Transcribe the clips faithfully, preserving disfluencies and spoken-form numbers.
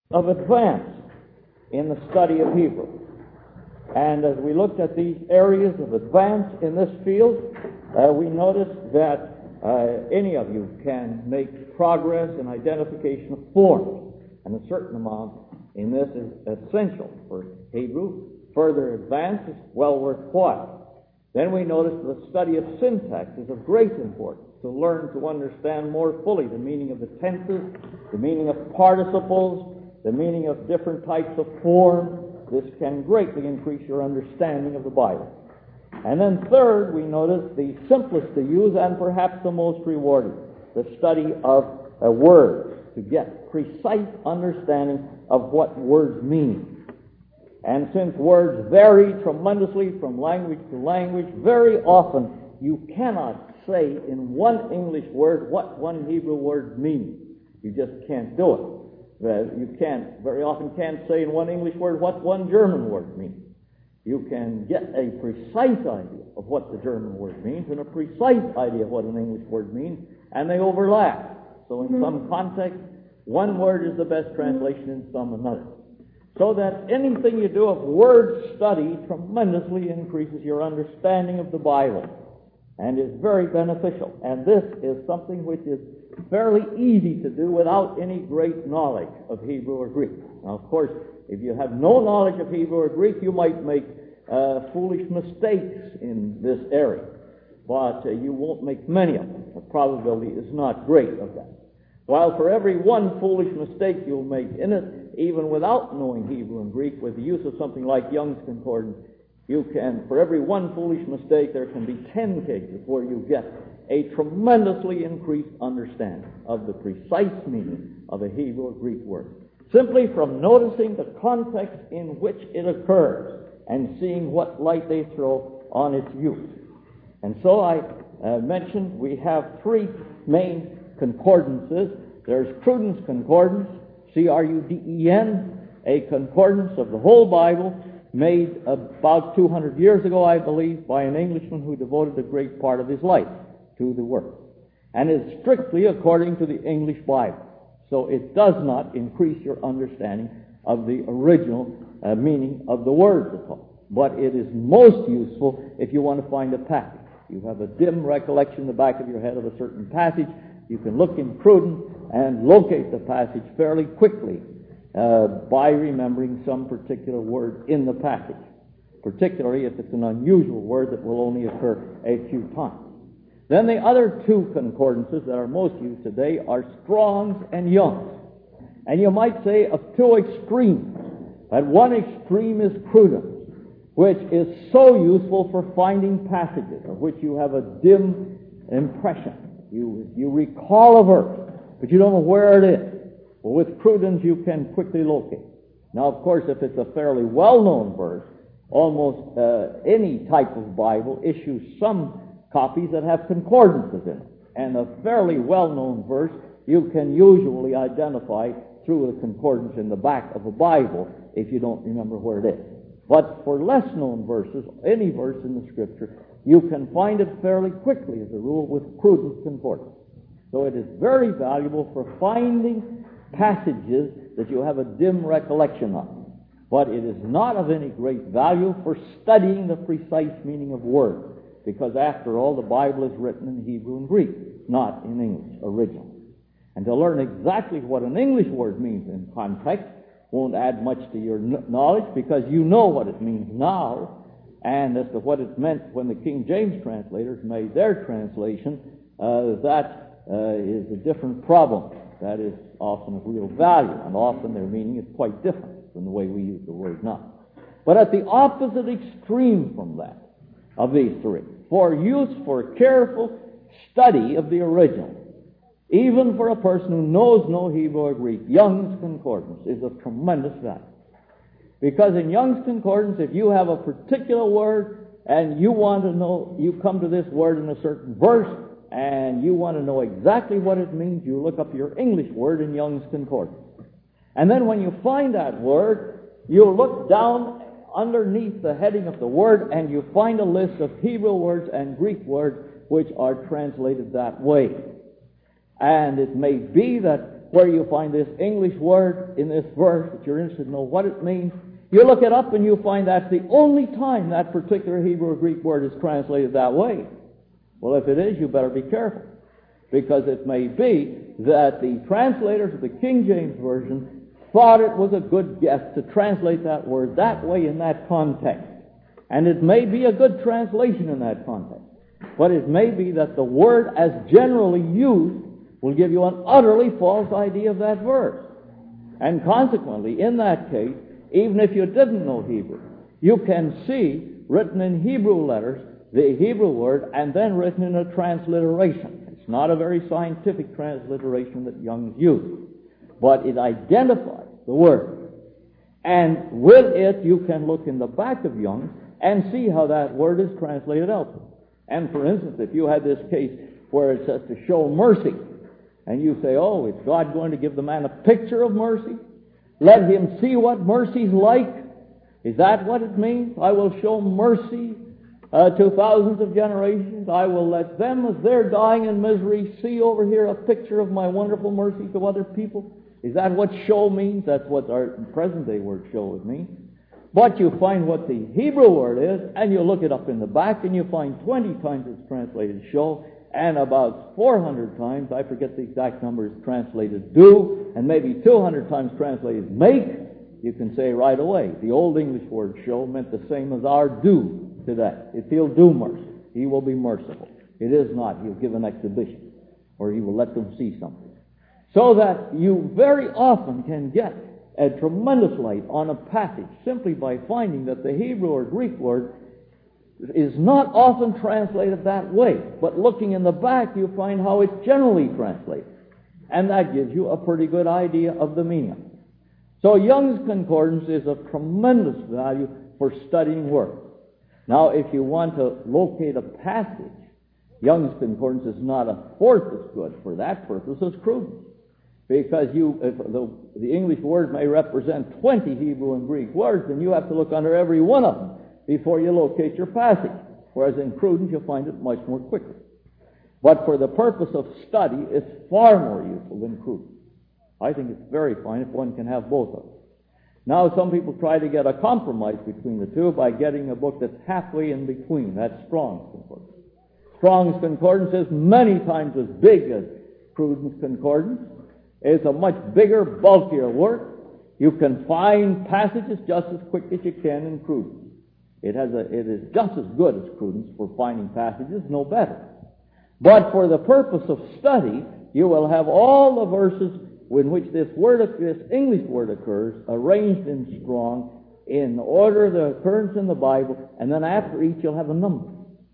of advance in the study of Hebrew. And as we looked at these areas of advance in this field, uh, we noticed that uh, any of you can make progress in identification of forms, and a certain amount in this is essential for Hebrew. Further advance is well worthwhile. Then we noticed the study of syntax is of great importance, to learn to understand more fully the meaning of the tenses, the meaning of participles, the meaning of different types of form. This can greatly increase your understanding of the Bible. And then third, we notice the simplest to use and perhaps the most rewarding, the study of uh, words, to get precise understanding of what words mean. And since words vary tremendously from language to language, very often you cannot say in one English word what one Hebrew word means. You just can't do it. You can't, very often can't say in one English word what one German word means. You can get a precise idea of what the German word means and a precise idea of what an English word means, and they overlap. So in some context, one word is the best translation, in some another. So that anything you do of word study tremendously increases your understanding of the Bible and is very beneficial. And this is something which is fairly easy to do without any great knowledge of Hebrew or Greek. Now, of course, if you have no knowledge of Hebrew or Greek, you might make uh, foolish mistakes in this area. But uh, you won't make many of them. The probability is not great of that. While for every one foolish mistake you'll make in it, even without knowing Hebrew and Greek, with the use of something like Young's Concordance, you can, for every one foolish mistake, there can be ten cases where you get a tremendously increased understanding of the precise meaning of a Hebrew or Greek word, simply from noticing the context in which it occurs and seeing what light they throw on its use. And so I uh, mentioned we have three main concordances. There's Cruden's Concordance, C R U D E N, a concordance of the whole Bible, made about two hundred years ago, I believe, by an Englishman who devoted a great part of his life to the work, and is strictly according to the English Bible. So it does not increase your understanding of the original uh, meaning of the words at all. But it is most useful if you want to find a passage. You have a dim recollection in the back of your head of a certain passage. You can look in Cruden and locate the passage fairly quickly uh, by remembering some particular word in the passage, particularly if it's an unusual word that will only occur a few times. Then the other two concordances that are most used today are Strong's and Young's. And you might say of two extremes. At one extreme is Cruden's, which is so useful for finding passages of which you have a dim impression. You, you recall a verse, but you don't know where it is. Well, with Cruden's you can quickly locate. Now, of course, if it's a fairly well-known verse, almost uh, any type of Bible issues some copies that have concordances in it. And a fairly well-known verse you can usually identify through the concordance in the back of a Bible if you don't remember where it is. But for less-known verses, any verse in the Scripture, you can find it fairly quickly, as a rule, with Cruden's Concordance. So it is very valuable for finding passages that you have a dim recollection of. But it is not of any great value for studying the precise meaning of words, because after all, the Bible is written in Hebrew and Greek, not in English originally. And to learn exactly what an English word means in context won't add much to your knowledge, because you know what it means now, and as to what it meant when the King James translators made their translation, uh, that uh, is a different problem. That is often of real value, and often their meaning is quite different from the way we use the word now. But at the opposite extreme from that, of these three, for use for careful study of the original, even for a person who knows no Hebrew or Greek, Young's Concordance is of tremendous value. Because in Young's Concordance, if you have a particular word and you want to know, you come to this word in a certain verse and you want to know exactly what it means, you look up your English word in Young's Concordance. And then when you find that word, you look down underneath the heading of the word and you find a list of Hebrew words and Greek words which are translated that way. And it may be that where you find this English word in this verse that you're interested to know what it means. You look it up and you find that's the only time that particular Hebrew or Greek word is translated that way. Well, if it is, you better be careful, because it may be that the translators of the King James Version thought it was a good guess to translate that word that way in that context. And it may be a good translation in that context. But it may be that the word as generally used will give you an utterly false idea of that verse. And consequently, in that case, even if you didn't know Hebrew, you can see written in Hebrew letters the Hebrew word and then written in a transliteration. It's not a very scientific transliteration that Young's used, but it identifies the word. And with it, you can look in the back of Young's and see how that word is translated elsewhere. And for instance, if you had this case where it says to show mercy, and you say, oh, is God going to give the man a picture of mercy? Let him see what mercy's like? Is that what it means? I will show mercy uh, to thousands of generations. I will let them, as they're dying in misery, see over here a picture of my wonderful mercy to other people. Is that what show means? That's what our present-day word show would mean. But you find what the Hebrew word is, and you look it up in the back, and you find twenty times it's translated show, and about four hundred times, I forget the exact number, is translated do, and maybe two hundred times translated make. You can say right away, the Old English word show meant the same as our do today. If he'll do mercy, he will be merciful. It is not, he'll give an exhibition, or he will let them see something. So that you very often can get a tremendous light on a passage simply by finding that the Hebrew or Greek word is not often translated that way. But looking in the back, you find how it's generally translated. And that gives you a pretty good idea of the meaning. So Young's Concordance is of tremendous value for studying words. Now, if you want to locate a passage, Young's Concordance is not a fourth as good for that purpose as Cruden's. Because you, if the, the English word may represent twenty Hebrew and Greek words, then you have to look under every one of them before you locate your passage. Whereas in Cruden's, you'll find it much more quickly. But for the purpose of study, it's far more useful than Cruden's. I think it's very fine if one can have both of them. Now, some people try to get a compromise between the two by getting a book that's halfway in between. That's Strong's Concordance. Strong's Concordance is many times as big as Cruden's Concordance. It's a much bigger, bulkier work. You can find passages just as quick as you can in Cruden's. It has a, it is just as good as Cruden's for finding passages, no better. But for the purpose of study, you will have all the verses in which this word, this English word occurs, arranged in Strong in order of the occurrence in the Bible, and then after each you'll have a number.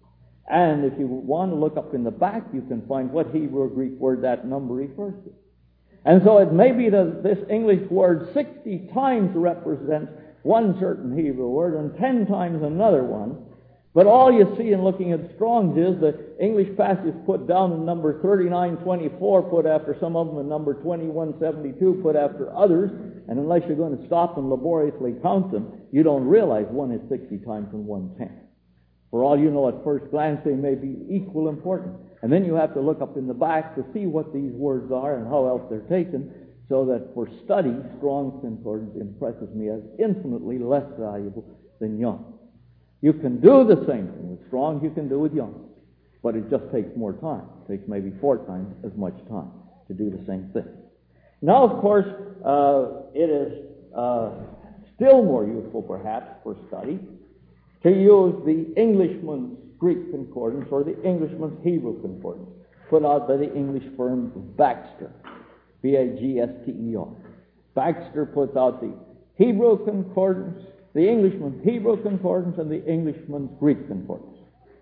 And if you want to look up in the back, you can find what Hebrew or Greek word that number refers to. And so it may be that this English word sixty times represents one certain Hebrew word and ten times another one. But all you see in looking at Strong's is the English passage put down in number thirty-nine twenty-four, put after some of them, and number twenty-one seventy-two, put after others. And unless you're going to stop and laboriously count them, you don't realize one is sixty times and one ten. For all you know, at first glance, they may be equal importance. And then you have to look up in the back to see what these words are and how else they're taken, so that for study, Strong's Concordance impresses me as infinitely less valuable than Young's. You can do the same thing with Strong's you can do with Young's, but it just takes more time. It takes maybe four times as much time to do the same thing. Now, of course, uh, it is uh, still more useful, perhaps, for study to use the Englishman's Greek Concordance or the Englishman's Hebrew Concordance, put out by the English firm Baxter, B A G S T E R. Baxter puts out the Hebrew Concordance, the Englishman's Hebrew Concordance, and the Englishman's Greek Concordance.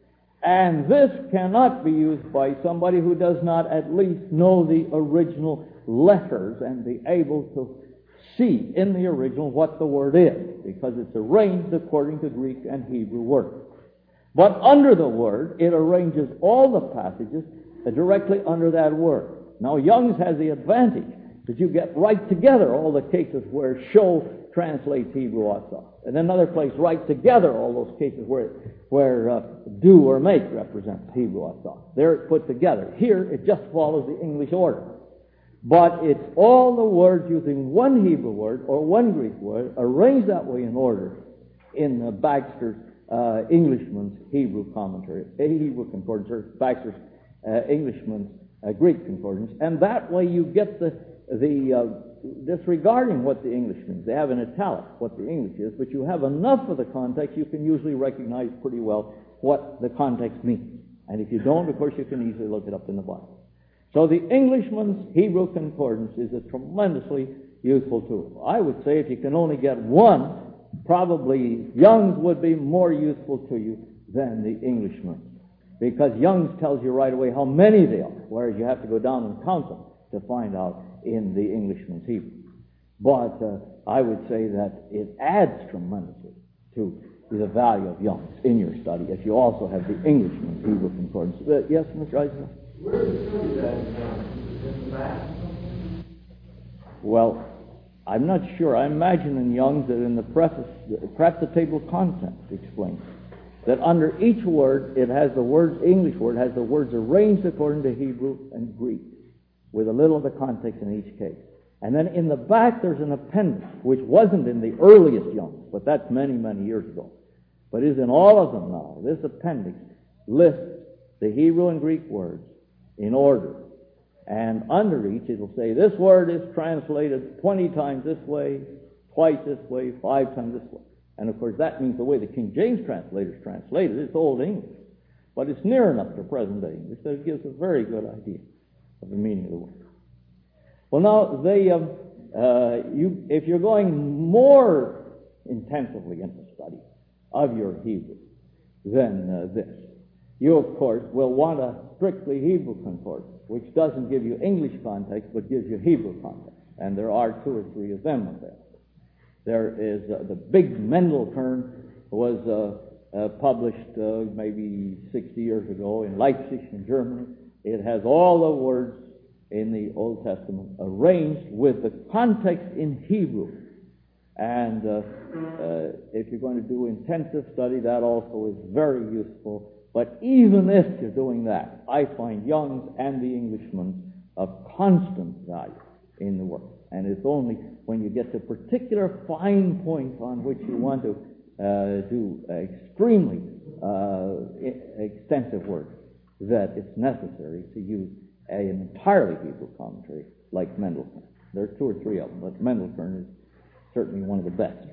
And this cannot be used by somebody who does not at least know the original letters and be able to see in the original what the word is, because it's arranged according to Greek and Hebrew words. But under the word, it arranges all the passages directly under that word. Now, Young's has the advantage that you get right together all the cases where show translates Hebrew also. And another place, right together all those cases where where uh, do or make represents Hebrew also. They're put together. Here, it just follows the English order. but it's all the words using one Hebrew word or one Greek word arranged that way in order in uh, Baxter's uh, Englishman's Hebrew commentary, a Hebrew concordance, or Baxter's uh, Englishman's uh, Greek concordance, and that way you get the the uh, disregarding what the English means. They have in italic what the English is, but you have enough of the context you can usually recognize pretty well what the context means. And if you don't, of course, you can easily look it up in the Bible. So the Englishman's Hebrew concordance is a tremendously useful tool. I would say if you can only get one, probably Young's would be more useful to you than the Englishman, because Young's tells you right away how many they are, whereas you have to go down and count them to find out in the Englishman's Hebrew. But uh, I would say that it adds tremendously to the value of Young's in your study if you also have the Englishman's Hebrew concordance. Uh, yes, Mister Eisenhower? Where is the study that in the back? Well, I'm not sure. I imagine in Young's that in the preface, perhaps the table of contents explains that under each word, it has the words, English word, has the words arranged according to Hebrew and Greek, with a little of the context in each case. And then in the back, there's an appendix, which wasn't in the earliest Young's, but that's many, many years ago, but is in all of them now. This appendix lists the Hebrew and Greek words in order. And under each, it'll say, this word is translated twenty times this way, twice this way, five times this way. And of course, that means the way the King James translators translated it. It's Old English. But it's near enough to present-day English that it gives a very good idea of the meaning of the word. Well, now, they, um, uh, you, if you're going more intensively into study of your Hebrew than uh, this, you, of course, will want a strictly Hebrew concordance, which doesn't give you English context, but gives you Hebrew context. And there are two or three of them available. There is uh, the big Mendelkern was uh, uh, published uh, maybe sixty years ago in Leipzig, in Germany. It has all the words in the Old Testament arranged with the context in Hebrew. And uh, uh, if you're going to do intensive study, that also is very useful. But even if you're doing that, I find Young's and the Englishman's of constant value in the work. And it's only when you get to particular fine points on which you want to uh, do extremely uh, extensive work that it's necessary to use an entirely Hebrew commentary like Mendelkern. There are two or three of them, but Mendelkern is certainly one of the best.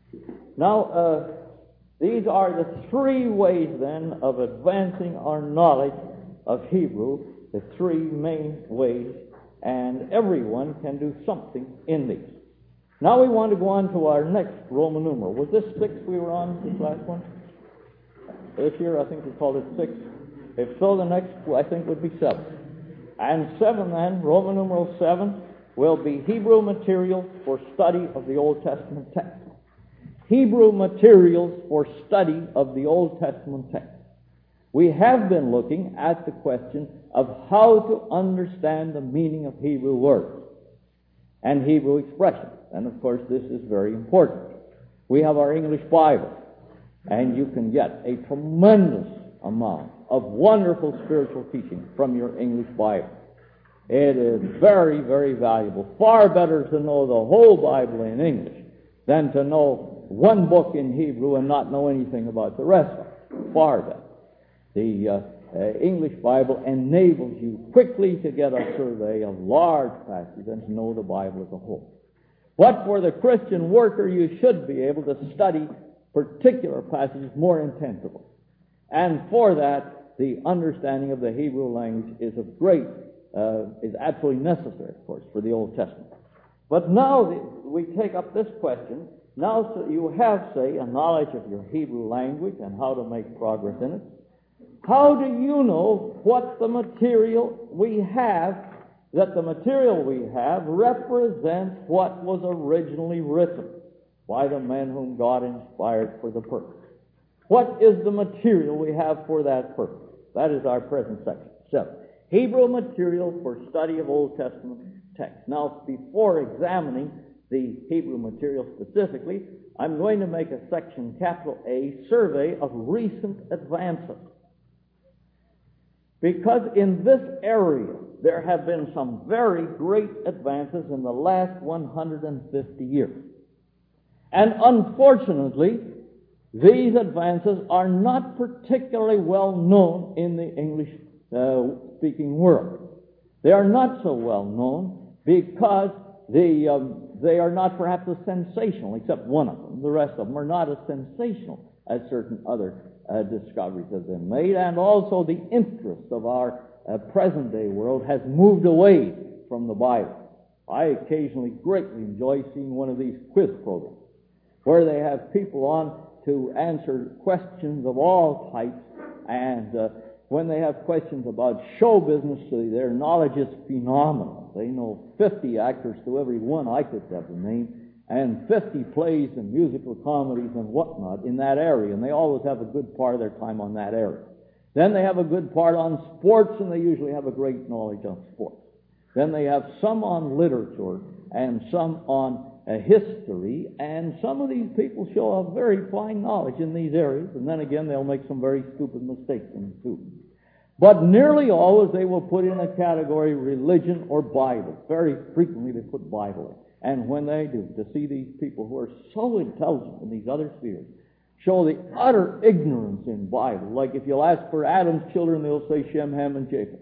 Now, uh, these are the three ways, then, of advancing our knowledge of Hebrew, the three main ways, and everyone can do something in these. Now we want to go on to our next Roman numeral. Was this six we were on, this last one? This year, I think we called it six. If so, the next, I think, would be seven. And seven, then, Roman numeral seven, will be Hebrew material for study of the Old Testament text. Hebrew materials for study of the Old Testament text. We have been looking at the question of how to understand the meaning of Hebrew words and Hebrew expressions. And of course, this is very important. We have our English Bible, and you can get a tremendous amount of wonderful spiritual teaching from your English Bible. It is very, very valuable. Far better to know the whole Bible in English than to know one book in Hebrew and not know anything about the rest of it. Far better. The uh, uh, English Bible enables you quickly to get a survey of large passages and to know the Bible as a whole. But for the Christian worker, you should be able to study particular passages more intensively. And for that, the understanding of the Hebrew language is of great, uh, is absolutely necessary, of course, for the Old Testament. But now the, we take up this question. Now so you have, say, a knowledge of your Hebrew language and how to make progress in it. How do you know what the material we have, that the material we have represents what was originally written by the men whom God inspired for the purpose? What is the material we have for that purpose? That is our present section. Seven. Hebrew material for study of Old Testament text. Now, before examining the Hebrew material specifically, I'm going to make a section, capital A, survey of recent advances. Because in this area, there have been some very great advances in the last one hundred fifty years. And unfortunately, these advances are not particularly well known in the English-speaking uh, world. They are not so well known because they, um, they are not perhaps as sensational, except one of them. The rest of them are not as sensational as certain other uh, discoveries have been made, and also the interest of our uh, present-day world has moved away from the Bible. I occasionally greatly enjoy seeing one of these quiz programs where they have people on to answer questions of all types, and uh, when they have questions about show business, their knowledge is phenomenal. They know fifty actors to every one I could ever name, and fifty plays and musical comedies and whatnot in that area, and they always have a good part of their time on that area. Then they have a good part on sports, and they usually have a great knowledge on sports. Then they have some on literature and some on uh, history, and some of these people show a very fine knowledge in these areas, and then again they'll make some very stupid mistakes in it too. But nearly always they will put in a category religion or Bible. Very frequently they put Bible in. And when they do, to see these people who are so intelligent in these other spheres show the utter ignorance in Bible. Like if you'll ask for Adam's children, they'll say Shem, Ham, and Japheth.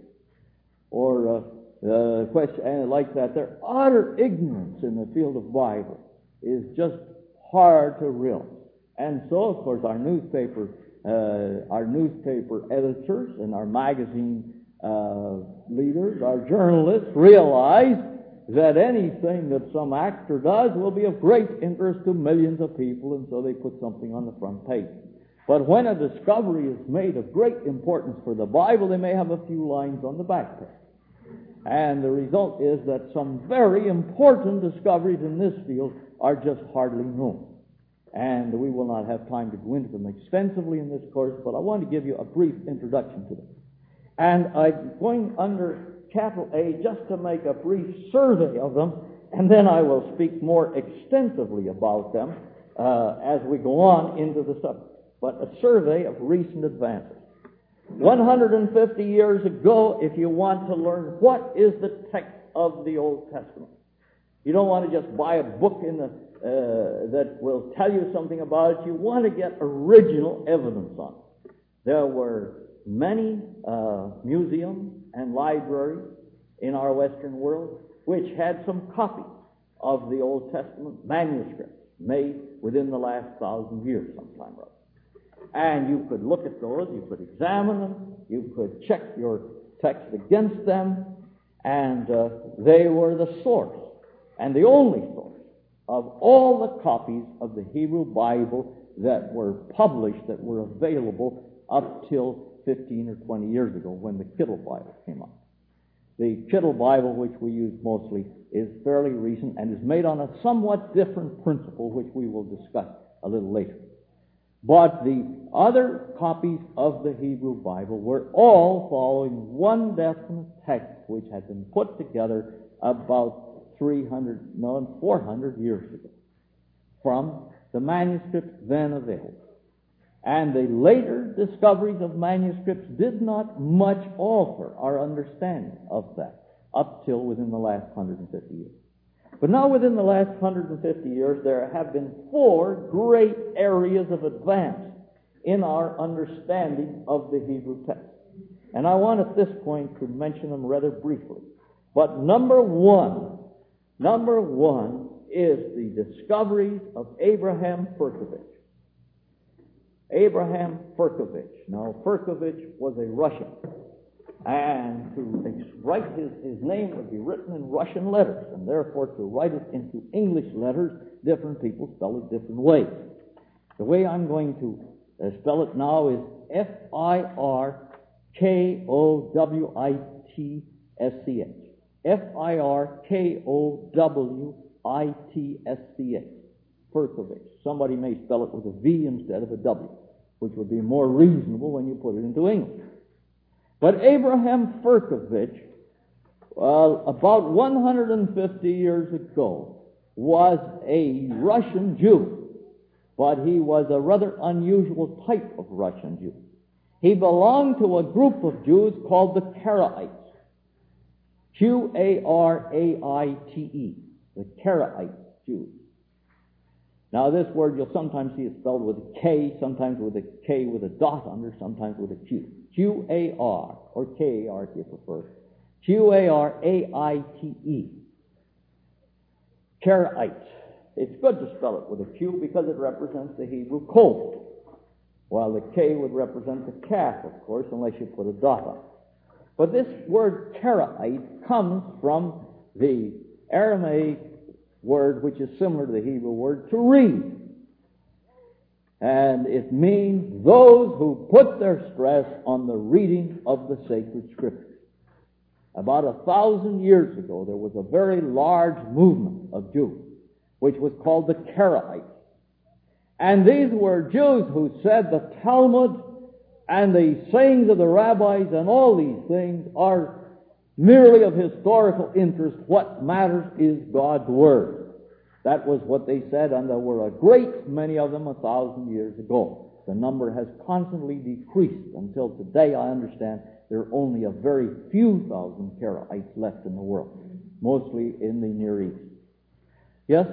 Or uh, uh, question and like that. Their utter ignorance in the field of Bible is just hard to realize. And so, of course, our newspaper, uh, our newspaper editors and our magazine uh, leaders, our journalists realize that anything that some actor does will be of great interest to millions of people, and so they put something on the front page. But when a discovery is made of great importance for the Bible, they may have a few lines on the back page. And the result is that some very important discoveries in this field are just hardly known. And we will not have time to go into them extensively in this course, but I want to give you a brief introduction to them. And I'm going under capital A just to make a brief survey of them, and then I will speak more extensively about them uh, as we go on into the subject. But a survey of recent advances. one hundred fifty years ago, if you want to learn what is the text of the Old Testament, you don't want to just buy a book in the, uh, that will tell you something about it. You want to get original evidence on it. There were many uh, museums and libraries in our Western world which had some copies of the Old Testament manuscripts made within the last thousand years sometime or other. And you could look at those, you could examine them, you could check your text against them, and uh, they were the source, and the only source, of all the copies of the Hebrew Bible that were published, that were available up till fifteen or twenty years ago when the Kittel Bible came out. The Kittel Bible, which we use mostly, is fairly recent and is made on a somewhat different principle, which we will discuss a little later. But the other copies of the Hebrew Bible were all following one definite text which had been put together about three hundred, no, four hundred years ago from the manuscripts then available. And the later discoveries of manuscripts did not much alter our understanding of that up till within the last one hundred fifty years. But now within the last one hundred fifty years, there have been four great areas of advance in our understanding of the Hebrew text. And I want at this point to mention them rather briefly. But number one, number one is the discoveries of Abraham Firkovich. Abraham Firkovich. Now, Firkovich was a Russian. And to write his, his name would be written in Russian letters, and therefore to write it into English letters, different people spell it different ways. The way I'm going to uh, spell it now is F I R K O W I T S C H. F I R K O W I T S C H. Firkovich. Somebody may spell it with a V instead of a W, which would be more reasonable when you put it into English. But Abraham Firkovich, uh, about one hundred fifty years ago, was a Russian Jew, but he was a rather unusual type of Russian Jew. He belonged to a group of Jews called the Karaites. Q A R A I T E, the Karaite Jews. Now this word, you'll sometimes see it spelled with a K, sometimes with a K with a dot under, sometimes with a Q. Q A R, or K A R if you prefer. Q A R A I T E. Karaites. It's good to spell it with a Q because it represents the Hebrew colt, while the K would represent the calf, of course, unless you put a dot on it. But this word Karaite comes from the Aramaic word, which is similar to the Hebrew word, to read. And it means those who put their stress on the reading of the sacred scriptures. About a thousand years ago, there was a very large movement of Jews, which was called the Karaites. And these were Jews who said the Talmud and the sayings of the rabbis and all these things are merely of historical interest. What matters is God's Word. That was what they said, and there were a great many of them a thousand years ago. The number has constantly decreased until today, I understand, there are only a very few thousand Karaites left in the world, mostly in the Near East. Yes?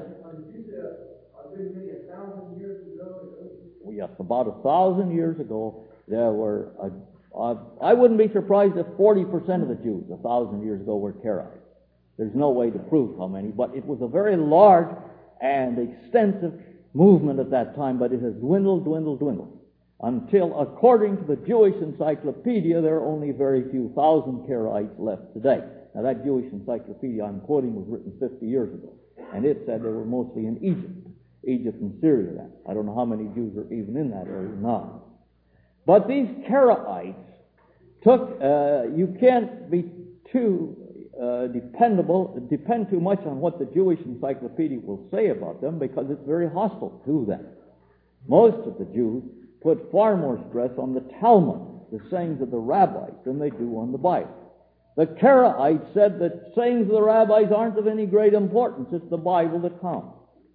Yes, about a thousand years ago, there were, a, uh, I wouldn't be surprised if forty percent of the Jews a thousand years ago were Karaites. There's no way to prove how many, but it was a very large and extensive movement at that time, but it has dwindled, dwindled, dwindled, until, according to the Jewish Encyclopedia, there are only very few thousand Karaites left today. Now, that Jewish Encyclopedia I'm quoting was written fifty years ago, and it said they were mostly in Egypt, Egypt and Syria then. I don't know how many Jews are even in that area now. But these Karaites took, uh, you can't be too uh, dependable, depend too much on what the Jewish Encyclopedia will say about them, because it's very hostile to them. Most of the Jews put far more stress on the Talmud, the sayings of the rabbis, than they do on the Bible. The Karaites said that sayings of the rabbis aren't of any great importance. It's the Bible that counts.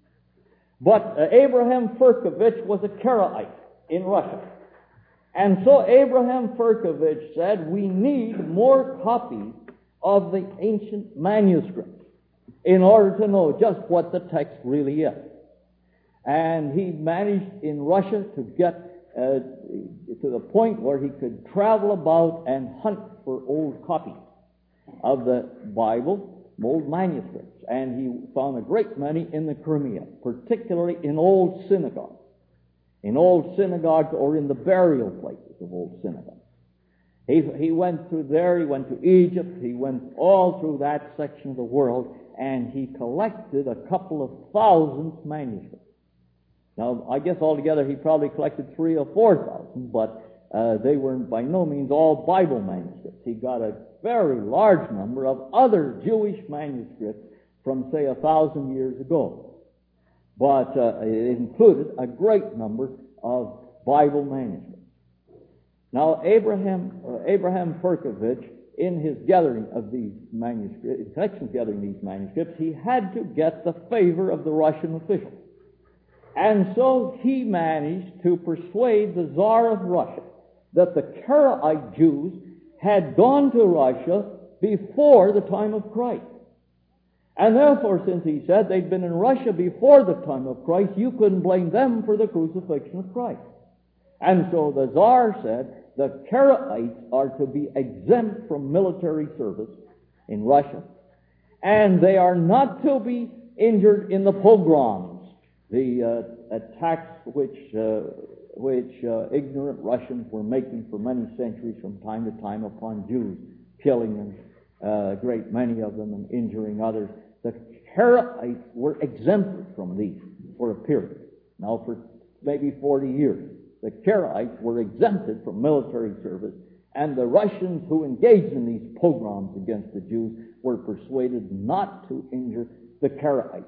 But uh, Abraham Furkovich was a Karaite in Russia. And so Abraham Furkovich said, we need more copies of the ancient manuscripts in order to know just what the text really is. And he managed in Russia to get uh, to the point where he could travel about and hunt for old copies of the Bible, old manuscripts. And he found a great many in the Crimea, particularly in old synagogues. In old synagogues or in the burial places of old synagogues. He, he went through there, he went to Egypt, he went all through that section of the world, and he collected a couple of thousand manuscripts. Now, I guess altogether he probably collected three or four thousand, but uh, they were by no means all Bible manuscripts. He got a very large number of other Jewish manuscripts from, say, a thousand years ago. But uh, it included a great number of Bible manuscripts. Now, Abraham uh, Abraham Furkovich, in his gathering of these manuscripts, in connection with gathering these manuscripts, he had to get the favor of the Russian officials. And so he managed to persuade the Tsar of Russia that the Karaite Jews had gone to Russia before the time of Christ. And therefore, since he said they'd been in Russia before the time of Christ, you couldn't blame them for the crucifixion of Christ. And so the Tsar said the Karaites are to be exempt from military service in Russia, and they are not to be injured in the pogroms, the uh, attacks which uh, which uh, ignorant Russians were making for many centuries from time to time upon Jews, killing them, uh, a great many of them, and injuring others. The Karaites were exempted from these for a period, now for maybe forty years. The Karaites were exempted from military service, and the Russians who engaged in these pogroms against the Jews were persuaded not to injure the Karaites.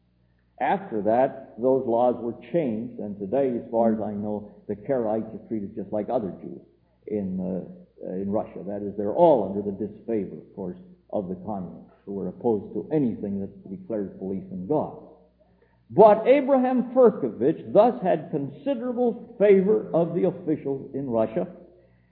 After that, those laws were changed, and today, as far as I know, the Karaites are treated just like other Jews in uh, in Russia. That is, they're all under the disfavor, of course, of the communists, who were opposed to anything that declares belief in God. But Abraham Furkovich thus had considerable favor of the officials in Russia,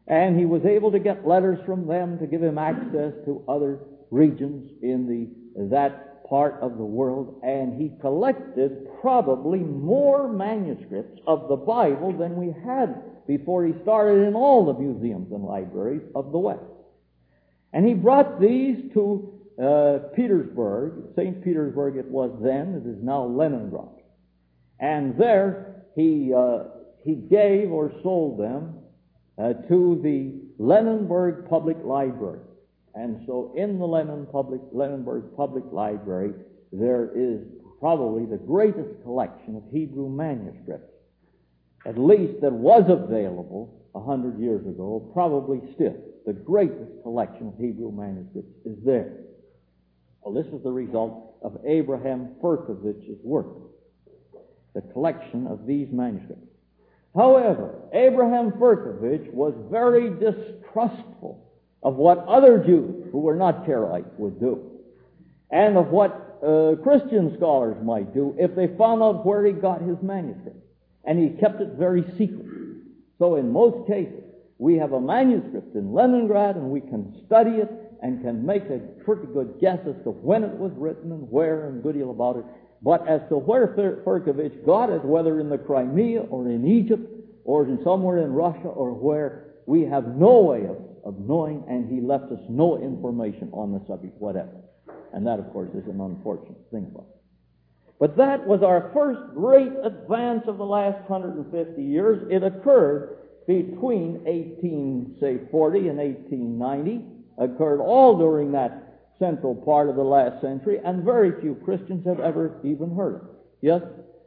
And he was able to get letters from them to give him access to other regions in the that part of the world, and he collected probably more manuscripts of the Bible than we had before he started in all the museums and libraries of the West. And he brought these to uh, Petersburg, Saint Petersburg it was then, it is now Leningrad. And there he uh, he gave or sold them uh, to the Leninburg Public Library. And so in the Lenin Public, Leninburg Public Library, there is probably the greatest collection of Hebrew manuscripts, at least that was available a hundred years ago, probably still. The greatest collection of Hebrew manuscripts is there. Well, this is the result of Abraham Firkovich's work, the collection of these manuscripts. However, Abraham Firkovich was very distrustful of what other Jews who were not Karaites would do, and of what uh, Christian scholars might do if they found out where he got his manuscript. And he kept it very secret. So in most cases, we have a manuscript in Leningrad, and we can study it and can make a pretty good guess as to when it was written and where and a good deal about it. But as to where Firkovich got it, whether in the Crimea or in Egypt or in somewhere in Russia or where, we have no way of, of knowing, and he left us no information on the subject whatever. And that, of course, is an unfortunate thing about it. But that was our first great advance of the last one hundred fifty years. It occurred between eighteen, say, forty and eighteen ninety, occurred all during that central part of the last century, and very few Christians have ever even heard of it. Yes?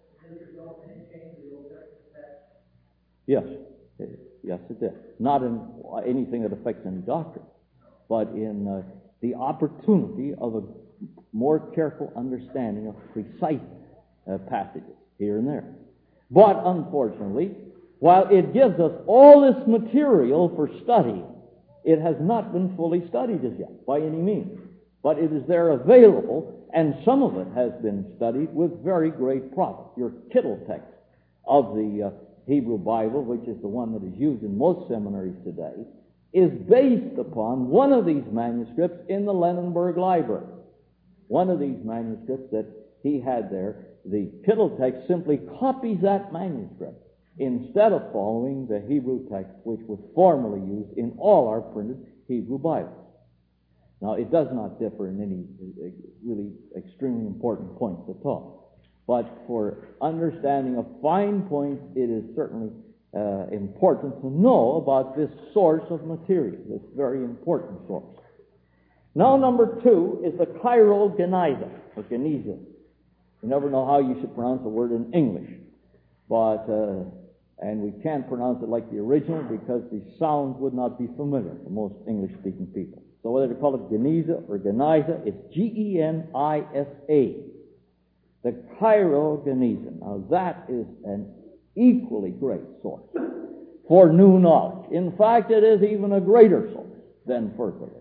Yes. Yes, it did. Not in anything that affects any doctrine, but in uh, the opportunity of a more careful understanding of precise uh, passages here and there. But unfortunately, while it gives us all this material for study, it has not been fully studied as yet, by any means. But it is there available, and some of it has been studied with very great profit. Your Kittel text of the uh, Hebrew Bible, which is the one that is used in most seminaries today, is based upon one of these manuscripts in the Leninburg Library. One of these manuscripts that he had there, the Kittel text simply copies that manuscript instead of following the Hebrew text which was formerly used in all our printed Hebrew Bibles. Now, it does not differ in any really extremely important points at all. But for understanding of fine points, it is certainly uh, important to know about this source of material, this very important source. Now, number two is the Cairo Geniza, or Geniza. You never know how you should pronounce a word in English, but uh, and we can't pronounce it like the original because the sound would not be familiar to most English-speaking people. So whether to call it Geniza or Geniza, it's G E N I S A. The Cairo Geniza. Now, that is an equally great source for new knowledge. In fact, it is even a greater source than Firkovich.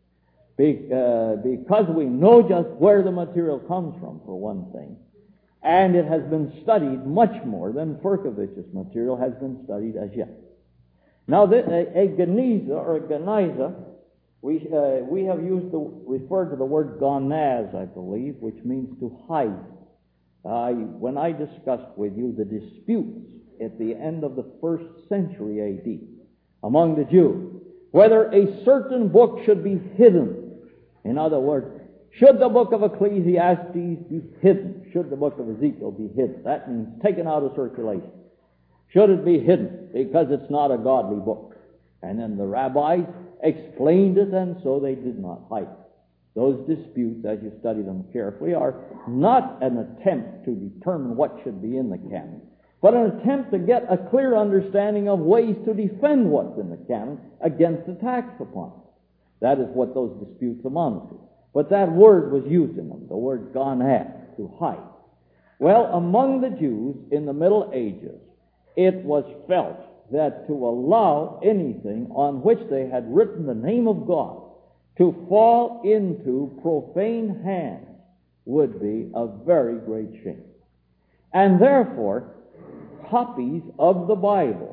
Be, uh, because we know just where the material comes from, for one thing, and it has been studied much more than Firkovich's material has been studied as yet. Now, the, a, a Geniza or a Geniza, we uh, we have used the referred to the word gonaz, I believe, which means to hide. Uh, when I discussed with you the disputes at the end of the first century A D among the Jews, whether a certain book should be hidden. In other words, should the book of Ecclesiastes be hidden? Should the book of Ezekiel be hidden? That means taken out of circulation. Should it be hidden because it's not a godly book? And then the rabbis explained it, and so they did not hide it. Those disputes, as you study them carefully, are not an attempt to determine what should be in the canon, but an attempt to get a clear understanding of ways to defend what's in the canon against attacks upon it. That is what those disputes amount to. But that word was used in them, the word gonad, to hide. Well, among the Jews in the Middle Ages, it was felt that to allow anything on which they had written the name of God to fall into profane hands would be a very great shame. And therefore, copies of the Bible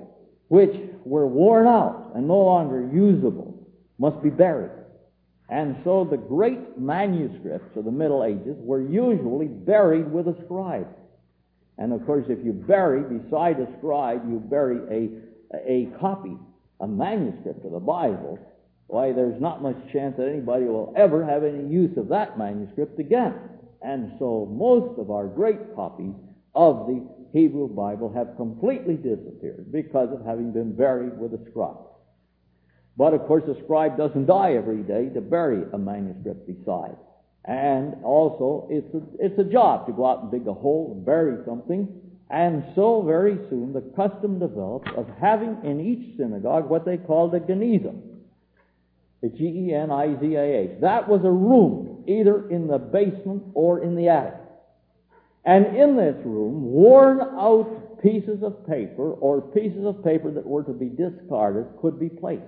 which were worn out and no longer usable, must be buried. And so the great manuscripts of the Middle Ages were usually buried with a scribe. And of course, if you bury beside a scribe, you bury a, a copy, a manuscript of the Bible, why, there's not much chance that anybody will ever have any use of that manuscript again. And so most of our great copies of the Hebrew Bible have completely disappeared because of having been buried with a scribe. But of course, a scribe doesn't die every day to bury a manuscript beside. And also, it's a, it's a job to go out and dig a hole and bury something. And so very soon the custom developed of having in each synagogue what they called a geniza. The G E N I Z A H. That was a room, either in the basement or in the attic. And in this room, worn out pieces of paper or pieces of paper that were to be discarded could be placed,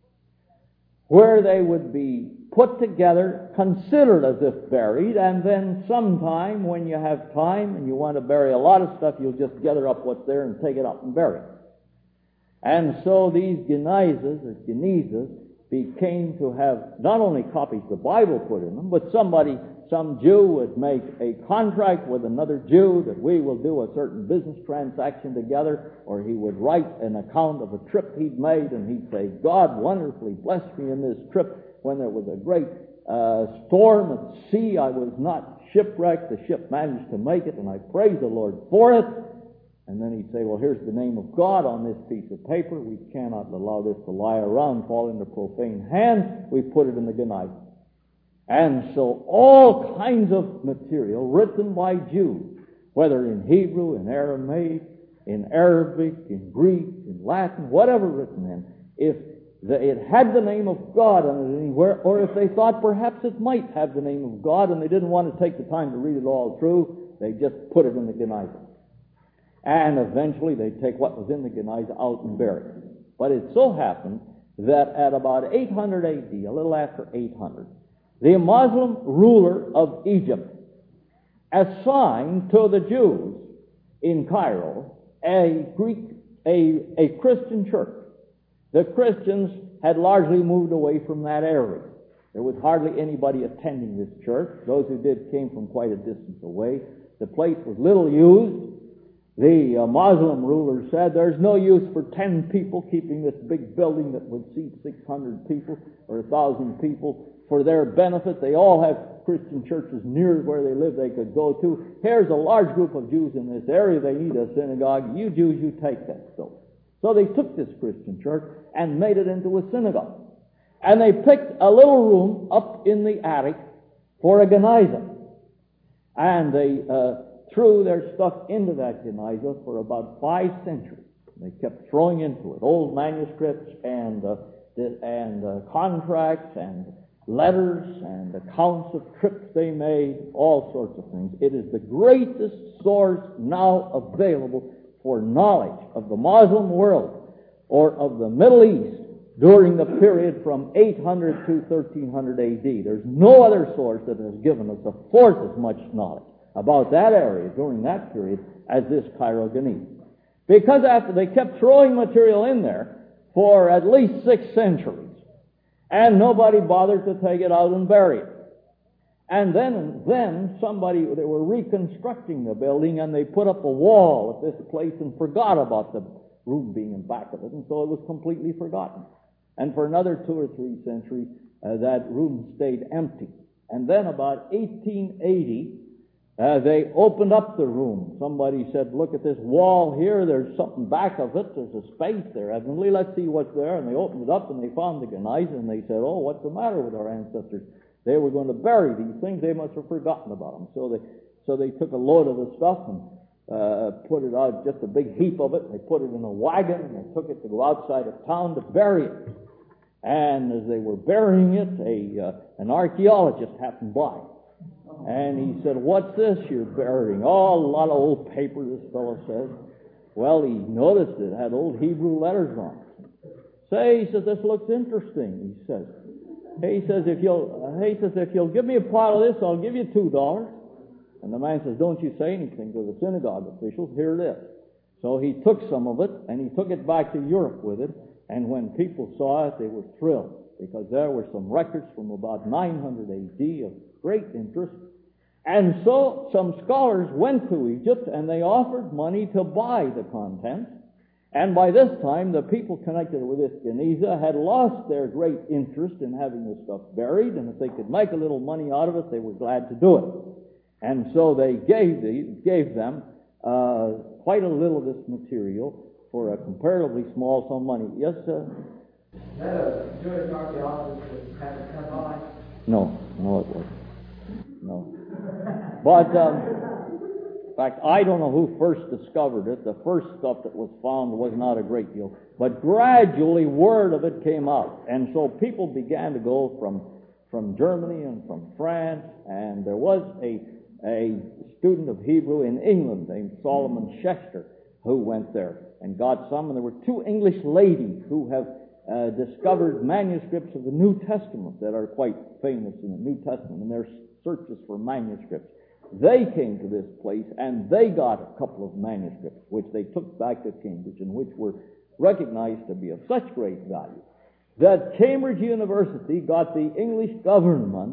where they would be put together, considered as if buried, and then sometime when you have time and you want to bury a lot of stuff, you'll just gather up what's there and take it up and bury it. And so these genizas or genizas became to have not only copies of the Bible put in them, but somebody, some Jew would make a contract with another Jew that we will do a certain business transaction together, or he would write an account of a trip he'd made, and he'd say, God wonderfully blessed me in this trip when there was a great uh, storm at sea. I was not shipwrecked. The ship managed to make it, and I praise the Lord for it. And then he'd say, well, here's the name of God on this piece of paper. We cannot allow this to lie around, fall into profane hands. We put it in the geniza. And so all kinds of material written by Jews, whether in Hebrew, in Aramaic, in Arabic, in Greek, in Latin, whatever written in, if the, it had the name of God on it anywhere, or if they thought perhaps it might have the name of God and they didn't want to take the time to read it all through, they just put it in the geniza. And eventually they'd take what was in the geniza out and bury it. But it so happened that at about eight hundred A D, a little after eight hundred, the Muslim ruler of Egypt assigned to the Jews in Cairo a Greek, a, a Christian church. The Christians had largely moved away from that area. There was hardly anybody attending this church. Those who did came from quite a distance away. The place was little used. The uh, Muslim ruler said, there's no use for ten people keeping this big building that would seat six hundred people or one thousand people for their benefit. They all have Christian churches near where they live they could go to. Here's a large group of Jews in this area. They need a synagogue. You Jews, you take that building. So they took this Christian church and made it into a synagogue. And they picked a little room up in the attic for a geniza. And they uh, threw their stuff into that geniza for about five centuries. They kept throwing into it old manuscripts and uh, and uh, contracts and letters and accounts of trips they made, all sorts of things. It is the greatest source now available for knowledge of the Muslim world or of the Middle East during the period from eight hundred to thirteen hundred A D. There's no other source that has given us a fourth as much knowledge about that area during that period as this Cairo Geniza. Because after they kept throwing material in there for at least six centuries, and nobody bothered to take it out and bury it. And then, then somebody, they were reconstructing the building, and they put up a wall at this place and forgot about the room being in back of it, and so it was completely forgotten. And for another two or three centuries, uh, that room stayed empty. And then about eighteen eighty, uh, they opened up the room. Somebody said, look at this wall here, there's something back of it, there's a space there, evidently, let's see what's there. And they opened it up and they found the geniza, and they said, oh, what's the matter with our ancestors? They were going to bury these things, they must have forgotten about them. So they, so they took a load of the stuff and uh, put it out, just a big heap of it, and they put it in a wagon, and they took it to go outside of town to bury it. And as they were burying it, a uh, an archaeologist happened by. And he said, what's this you're burying? Oh, a lot of old paper, this fellow says. Well, he noticed it had old Hebrew letters on it. Say, he says, this looks interesting, he says. Hey, he says, if you'll, uh, hey, he says, if you'll give me a pile of this, I'll give you two dollars. And the man says, don't you say anything to the synagogue officials. Here it is. So he took some of it, and he took it back to Europe with it, and when people saw it, they were thrilled, because there were some records from about nine hundred A D of great interest. And so some scholars went to Egypt, and they offered money to buy the contents. And by this time, the people connected with this Geniza had lost their great interest in having this stuff buried, and if they could make a little money out of it, they were glad to do it. And so they gave, the, gave them uh, quite a little of this material for a comparatively small sum of money. Yes, sir? Is that a Jewish archaeologist that had to come by? No, no it wasn't. No. But, um, in fact, I don't know who first discovered it. The first stuff that was found was not a great deal. But gradually, word of it came out. And so people began to go from, from Germany and from France. And there was a, a student of Hebrew in England named Solomon Schechter who went there and got some. And there were two English ladies who have uh, discovered manuscripts of the New Testament that are quite famous in the New Testament in their searches for manuscripts. They came to this place, and they got a couple of manuscripts, which they took back to Cambridge, and which were recognized to be of such great value, that Cambridge University got the English government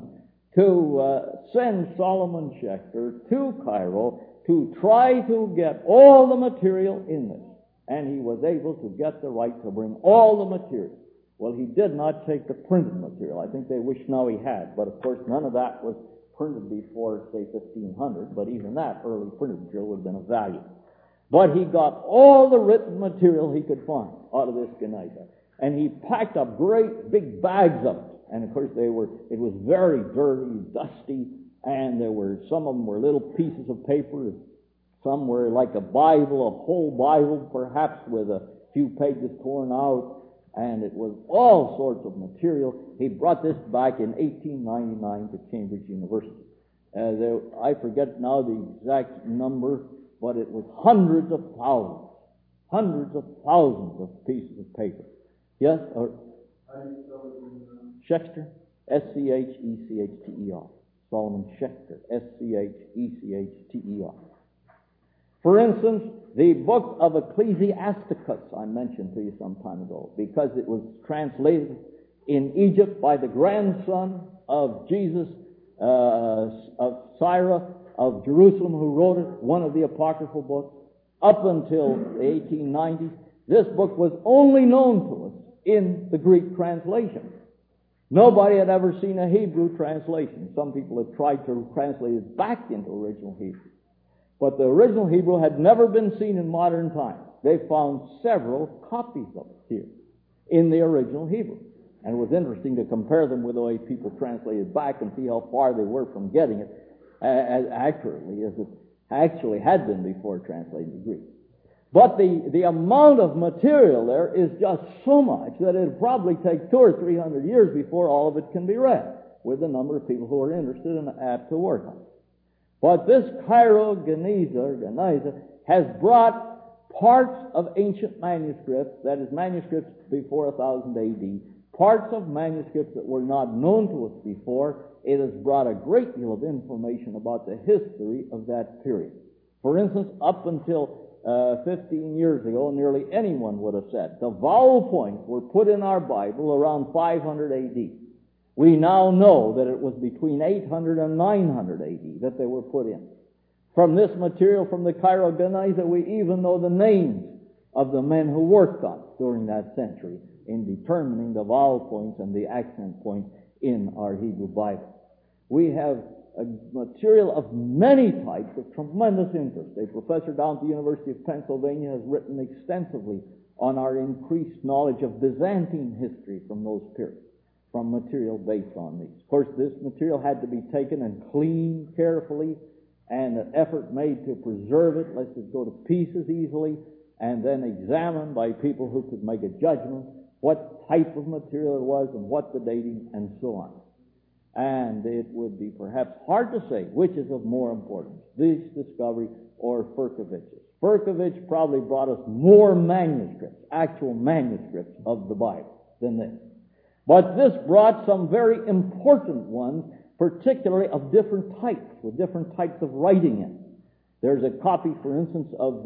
to uh, send Solomon Schechter to Cairo to try to get all the material in this. And he was able to get the right to bring all the material. Well, he did not take the printed material. I think they wish now he had, but of course none of that was printed before, say, fifteen hundred, but even that early printed material would have been of value. But he got all the written material he could find out of this Geniza, and he packed up great big bags of it. And of course, they were, it was very dirty, dusty, and there were, some of them were little pieces of paper, some were like a Bible, a whole Bible, perhaps with a few pages torn out, and it was all sorts of material. He brought this back in eighteen ninety-nine to Cambridge University. Uh, there, I forget now the exact number, but it was hundreds of thousands, hundreds of thousands of pieces of paper. Yes? Or Schechter? S C H E C H T E R. Solomon Schechter. S C H E C H T E R. For instance, the book of Ecclesiasticus I mentioned to you some time ago, because it was translated in Egypt by the grandson of Jesus, uh, of Cyrus of Jerusalem, who wrote it, one of the apocryphal books, up until the eighteen nineties. This book was only known to us in the Greek translation. Nobody had ever seen a Hebrew translation. Some people had tried to translate it back into original Hebrew. But the original Hebrew had never been seen in modern times. They found several copies of it here in the original Hebrew. And it was interesting to compare them with the way people translated back and see how far they were from getting it as accurately as it actually had been before translated to Greek. But the, the amount of material there is just so much that it'll probably take two or three hundred years before all of it can be read, with the number of people who are interested and apt to work on it. But this Cairo Geniza, or Geniza, has brought parts of ancient manuscripts, that is, manuscripts before one thousand A D, parts of manuscripts that were not known to us before. It has brought a great deal of information about the history of that period. For instance, up until uh, fifteen years ago, nearly anyone would have said the vowel points were put in our Bible around five hundred A D. We now know that it was between eight hundred and nine hundred A D that they were put in. From this material, from the Cairo Geniza, we even know the names of the men who worked on it during that century in determining the vowel points and the accent points in our Hebrew Bible. We have a material of many types of tremendous interest. A professor down at the University of Pennsylvania has written extensively on our increased knowledge of Byzantine history from those periods, from material based on these. Of course, this material had to be taken and cleaned carefully, and an effort made to preserve it, lest it go to pieces easily, and then examined by people who could make a judgment what type of material it was and what the dating and so on. And it would be perhaps hard to say which is of more importance, this discovery or Furkovich's. Furkovich probably brought us more manuscripts, actual manuscripts of the Bible than this. But this brought some very important ones, particularly of different types, with different types of writing in. There's a copy, for instance, of the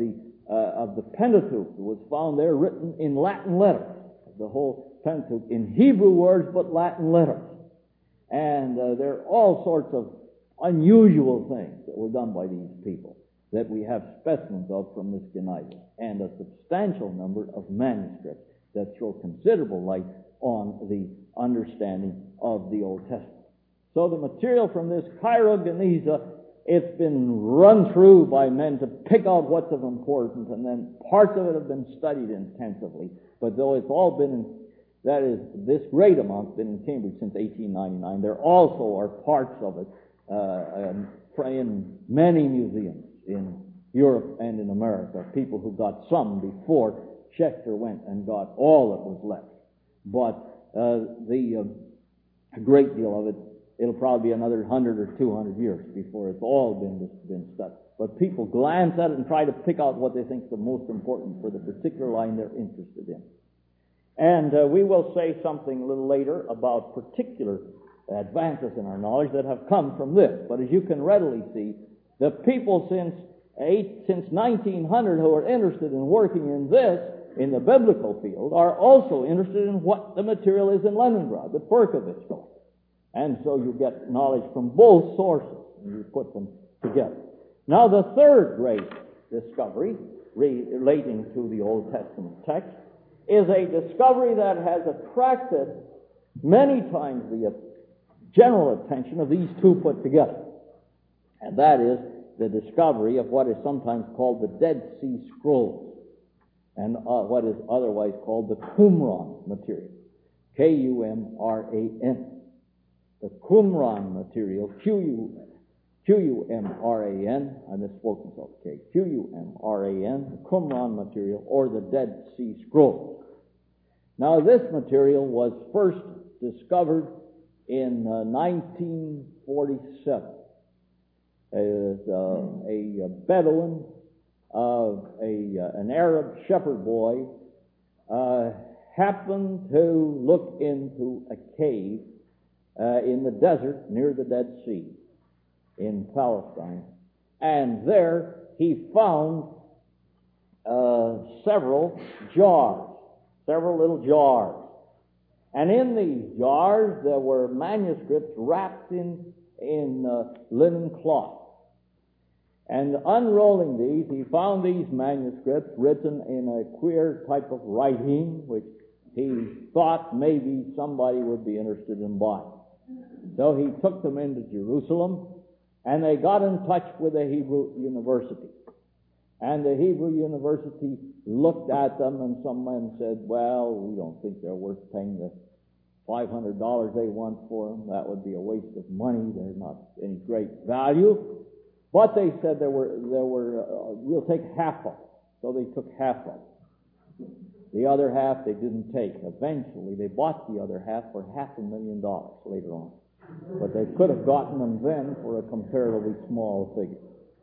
uh, of the Pentateuch was found there written in Latin letters. The whole Pentateuch in Hebrew words, but Latin letters. And uh, there are all sorts of unusual things that were done by these people that we have specimens of from this Gneiss, and a substantial number of manuscripts that throw considerable light on the understanding of the Old Testament. So the material from this Cairo-Geniza, it's been run through by men to pick out what's of importance, and then parts of it have been studied intensively. But though it's all been in, that is, this great amount's been in Cambridge since eighteen ninety-nine, there also are parts of it uh, um, in many museums in Europe and in America, people who got some before Schechter went and got all that was left. But uh, the uh, a great deal of it, it'll probably be another hundred or two hundred years before it's all been been studied. But people glance at it and try to pick out what they think is the most important for the particular line they're interested in. And uh, we will say something a little later about particular advances in our knowledge that have come from this. But as you can readily see, the people since eight, since nineteen hundred who are interested in working in this, in the biblical field, are also interested in what the material is in Leningrad, the Berkovich story. And so you get knowledge from both sources, and you put them together. Now the third great discovery relating to the Old Testament text is a discovery that has attracted many times the general attention of these two put together. And that is the discovery of what is sometimes called the Dead Sea Scrolls, and uh, what is otherwise called the Qumran material, K U M R A N. The Qumran material, Q U M R A N, I misspoken, so okay, Q U M R A N, the Qumran material, or the Dead Sea Scrolls. Now, this material was first discovered in uh, nineteen forty-seven. As uh, a, a Bedouin, uh, a uh, an Arab shepherd boy, uh, happened to look into a cave uh, in the desert near the Dead Sea in Palestine, and there he found uh, several jars, several little jars, and in these jars there were manuscripts wrapped in in uh, linen cloth. And unrolling these, he found these manuscripts written in a queer type of writing, which he thought maybe somebody would be interested in buying. So he took them into Jerusalem, and they got in touch with the Hebrew University. And the Hebrew University looked at them, and some men said, well, we don't think they're worth paying the five hundred dollars they want for them. That would be a waste of money. They're not any great value. But they said there were, there were, uh, we'll take half of it. So they took half of it. The other half they didn't take. Eventually they bought the other half for half a million dollars later on. But they could have gotten them then for a comparatively small figure.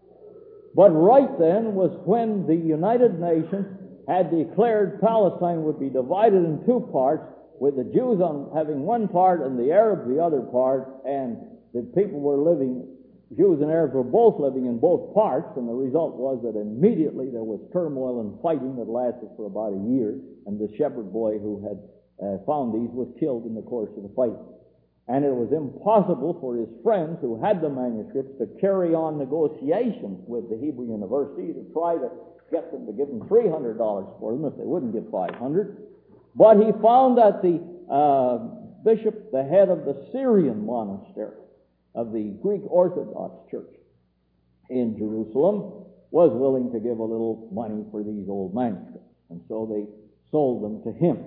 But right then was when the United Nations had declared Palestine would be divided in two parts, with the Jews on having one part and the Arabs the other part, and the people were living, Jews and Arabs were both living in both parts, and the result was that immediately there was turmoil and fighting that lasted for about a year, and the shepherd boy who had uh, found these was killed in the course of the fight. And it was impossible for his friends who had the manuscripts to carry on negotiations with the Hebrew University to try to get them to give them three hundred dollars for them if they wouldn't give five hundred dollars. But he found that the uh, bishop, the head of the Syrian monastery of the Greek Orthodox Church in Jerusalem, was willing to give a little money for these old manuscripts. And so they sold them to him.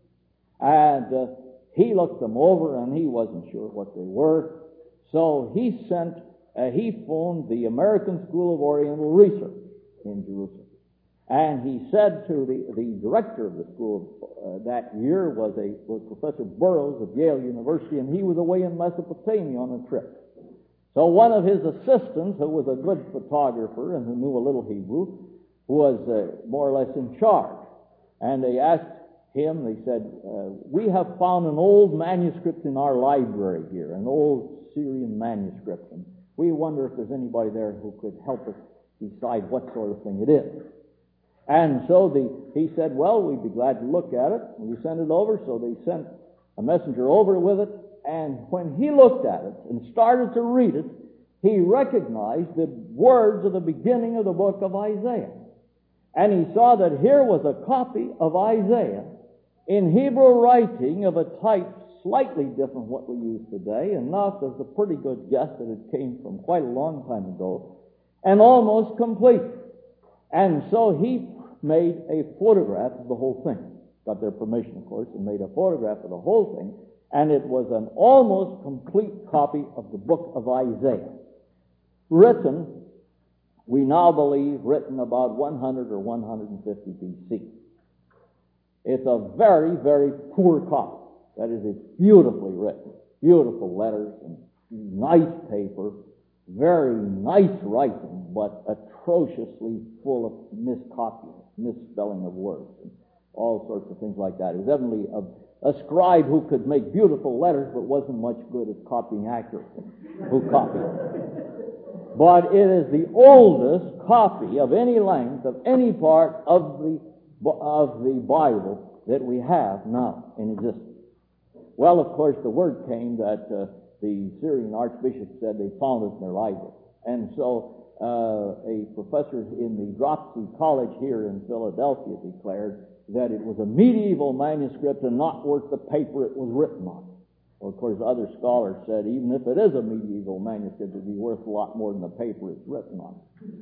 And uh, he looked them over, and he wasn't sure what they were. So he sent, uh, he phoned the American School of Oriental Research in Jerusalem. And he said to the, the director of the school uh, that year was a was Professor Burroughs of Yale University, and he was away in Mesopotamia on a trip. So one of his assistants, who was a good photographer and who knew a little Hebrew, was uh, more or less in charge. And they asked him, they said, uh, we have found an old manuscript in our library here, an old Syrian manuscript, and we wonder if there's anybody there who could help us decide what sort of thing it is. And so the, he said, well, we'd be glad to look at it. We sent it over, so they sent a messenger over with it. And when he looked at it and started to read it, he recognized the words of the beginning of the book of Isaiah. And he saw that here was a copy of Isaiah in Hebrew writing of a type slightly different from what we use today, enough as a pretty good guess that it came from quite a long time ago, and almost complete. And so he made a photograph of the whole thing. Got their permission, of course, and made a photograph of the whole thing, and it was an almost complete copy of the book of Isaiah. Written, we now believe, written about one hundred or one hundred fifty B C. It's a very, very poor copy. That is, it's beautifully written, beautiful letters, and nice paper, very nice writing, but atrociously full of miscopying, misspelling of words, and all sorts of things like that. It was evidently a, a scribe who could make beautiful letters, but wasn't much good at copying accurately, who copied. But it is the oldest copy of any length of any part of the of the Bible that we have now in existence. Well, of course, the word came that uh, the Syrian archbishop said they found it in their library. And so uh, a professor in the Dropsy College here in Philadelphia declared that it was a medieval manuscript and not worth the paper it was written on. Well, of course, other scholars said even if it is a medieval manuscript, it would be worth a lot more than the paper it's written on.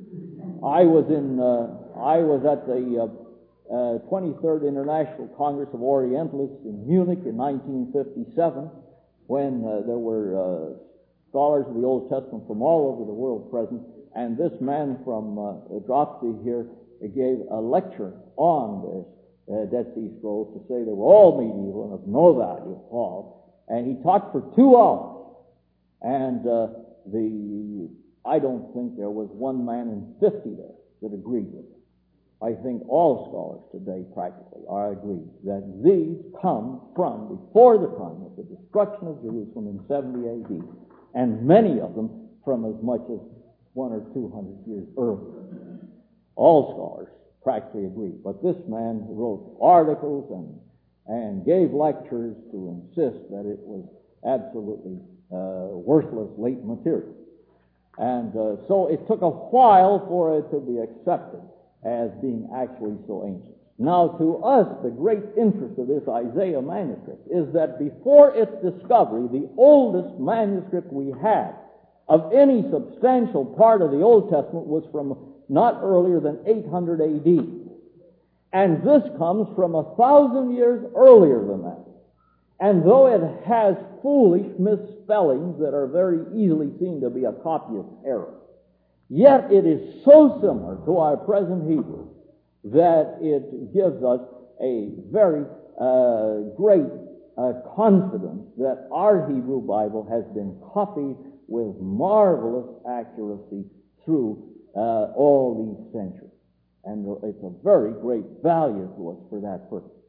I was in, uh, I was at the uh, uh, twenty-third International Congress of Orientalists in Munich in nineteen fifty-seven, when uh, there were uh, scholars of the Old Testament from all over the world present, and this man from uh, Dropsy here gave a lecture on this uh, Dead Sea Scrolls to say they were all medieval and of no value at all. And he talked for two hours, and uh, the I don't think there was one man in fifty there that agreed with it. I think all scholars today practically are agreed that these come from before the time of the destruction of Jerusalem in seventy A D, and many of them from as much as one or two hundred years earlier. All scholars practically agree, but this man wrote articles and and gave lectures to insist that it was absolutely uh, worthless late material. And uh, so it took a while for it to be accepted as being actually so ancient. Now, to us, the great interest of this Isaiah manuscript is that before its discovery, the oldest manuscript we had of any substantial part of the Old Testament was from not earlier than eight hundred A D. And this comes from a thousand years earlier than that. And though it has foolish misspellings that are very easily seen to be a copyist error, yet it is so similar to our present Hebrew that it gives us a very uh, great uh, confidence that our Hebrew Bible has been copied with marvelous accuracy through uh, all these centuries. And it's a very great value to us for that purpose.